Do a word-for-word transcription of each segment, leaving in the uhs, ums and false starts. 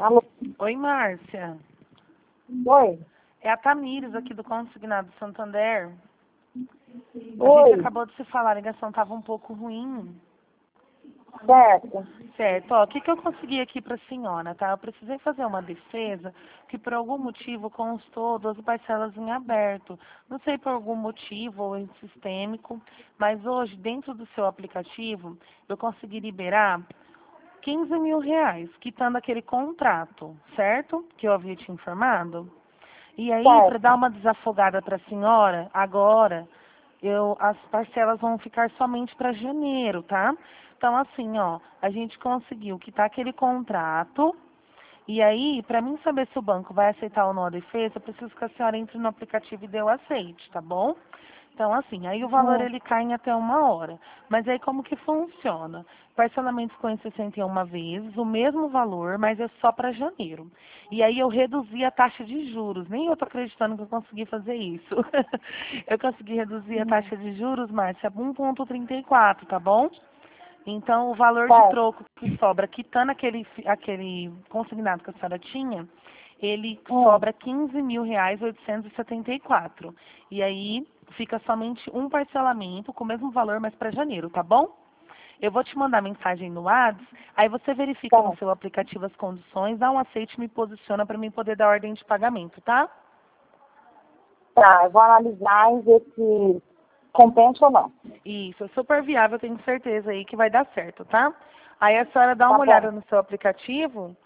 Alô? Oi, Márcia. Oi? É a Tamires aqui do Consignado Santander. A Oi? gente acabou de se falar, a ligação estava um pouco ruim. Certo. Certo, ó, o que, que eu consegui aqui para a senhora, tá? Eu precisei fazer uma defesa que por algum motivo constou doze parcelas em aberto. Não sei por algum motivo ou em sistêmico, mas hoje, dentro do seu aplicativo, eu consegui liberar quinze mil reais, quitando aquele contrato, certo? Que eu havia te informado. E aí, para dar Certo. uma desafogada para a senhora, agora, eu, as parcelas vão ficar somente para janeiro, tá? Então, assim, ó, a gente conseguiu quitar aquele contrato. E aí, para mim saber se o banco vai aceitar ou não a defesa, eu preciso que a senhora entre no aplicativo e dê o aceite, tá bom? Então, assim, aí o valor Hum, ele cai em até uma hora. Mas aí como que funciona? Parcelamentos com sessenta e uma vezes, o mesmo valor, mas é só para janeiro. E aí eu reduzi a taxa de juros. Nem eu tô acreditando que eu consegui fazer isso. Eu consegui reduzir a hum, taxa de juros, Márcia, um vírgula trinta e quatro, tá bom? Então, o valor de certo. troco que sobra, quitando aquele, aquele consignado que a senhora tinha, ele Hum, sobra quinze mil reais oitocentos e setenta e quatro. E aí fica somente um parcelamento com o mesmo valor, mas para janeiro, tá bom? Eu vou te mandar mensagem no WhatsApp, aí você verifica no certo. seu aplicativo as condições, dá um aceite e me posiciona para mim poder dar ordem de pagamento, tá? Tá, eu vou analisar e ver se compensa ou não. Isso, é super viável, tenho certeza aí que vai dar certo, tá? Aí a senhora dá Tá uma olhada bom. no seu aplicativo.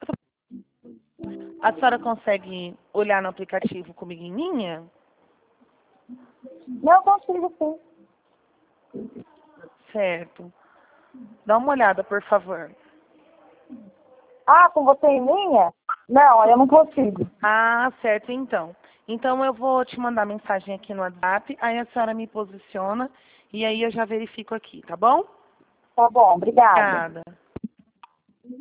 A senhora consegue olhar no aplicativo comigo em linha? Não consigo sim. Certo. Dá uma olhada, por favor. Ah, com você em linha? Não, eu não consigo. Ah, certo, então. Então eu vou te mandar mensagem aqui no WhatsApp, aí a senhora me posiciona e aí eu já verifico aqui, tá bom? Tá bom, obrigada. Obrigada.